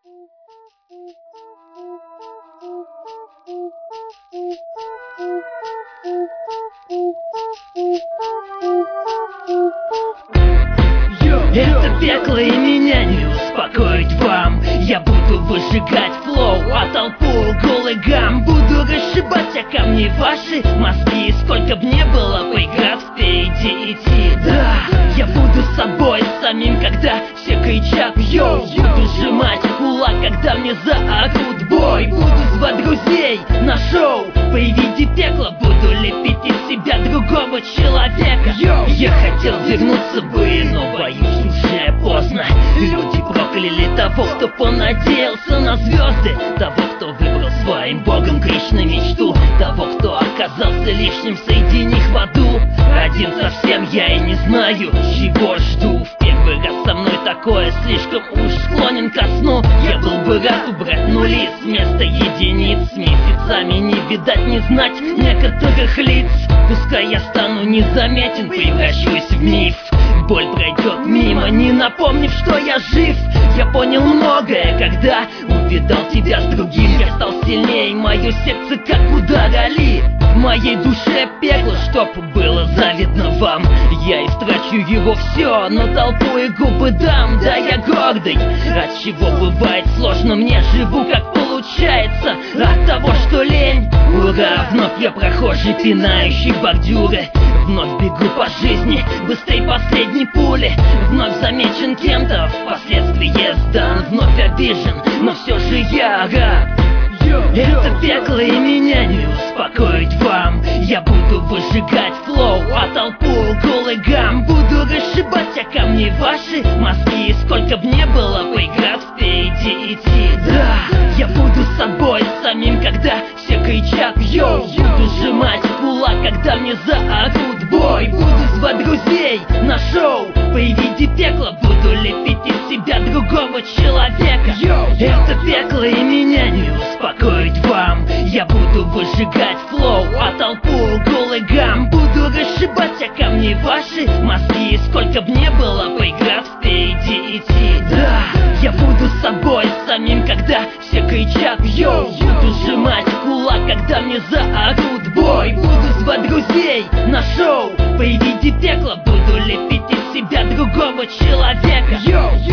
Это пекло и меня не успокоить вам. Я буду выжигать флоу, а толпу гулыгам. Буду расшибать о камни ваши мозги. Сколько б не было преград впереди идти. Да, я буду собой самим, когда все кричат йоу. Буду сжимать кулак, когда мне заорут бой. Буду звать друзей на шоу. При виде пекла буду лепить из себя другого человека. Я хотел вернуться бы, но боюсь, уже поздно. Люди прокляли того, кто понадеялся на звезды, того, кто выбрал своим богом Кришны мечту, того, кто оказался лишним среди них в аду. Один совсем я и не знаю, чего жду. В первый раз со мной такое, слишком уж склонен ко сну. Я был бы рад убрать нули с места единиц. Месяцами не видать, не знать некоторых лиц. Пускай я стану незаметен, превращусь в миф. Боль пройдет мимо, не напомнив, что я жив. Я понял многое, когда увидал тебя с другим. Я стал сильнее, мое сердце как удар Али. В моей душе пекло, чтоб было завидно вам. Я истрачу его все, но толпу и губы дам. Да, я гордый, от чего бывает сложно. Мне живу как получается, от того, что лень. Ура, вновь я прохожий, пинающий бордюры. Вновь бегу по жизни, быстрей последней пули. Вновь замечен кем-то, впоследствии сдан. Вновь обижен, но все же я рад. Это пекло и меня не успокоить вам. Я буду выжигать флоу, а толпу гулыгам. Буду расшибать о камни ваши мозги. Сколько б не было преград впереди идти. Да, я буду собой самим, когда все кричат йоу. Буду сжимать кулак, когда мне заорут бой. Буду звать друзей на шоу. При виде пекла буду лепить из себя другого человека. Это пекло и меня не успокоить вам. Я буду выжигать флоу, а толпу гулыгам. Буду расшибать о камни ваши мозги. Сколько б не было преград впереди идти. Да, я буду собой самим, когда все кричат йоу. Буду сжимать кулак, когда мне заорут бой. Буду звать друзей на шоу. При виде пекла буду лепить из себя другого человека.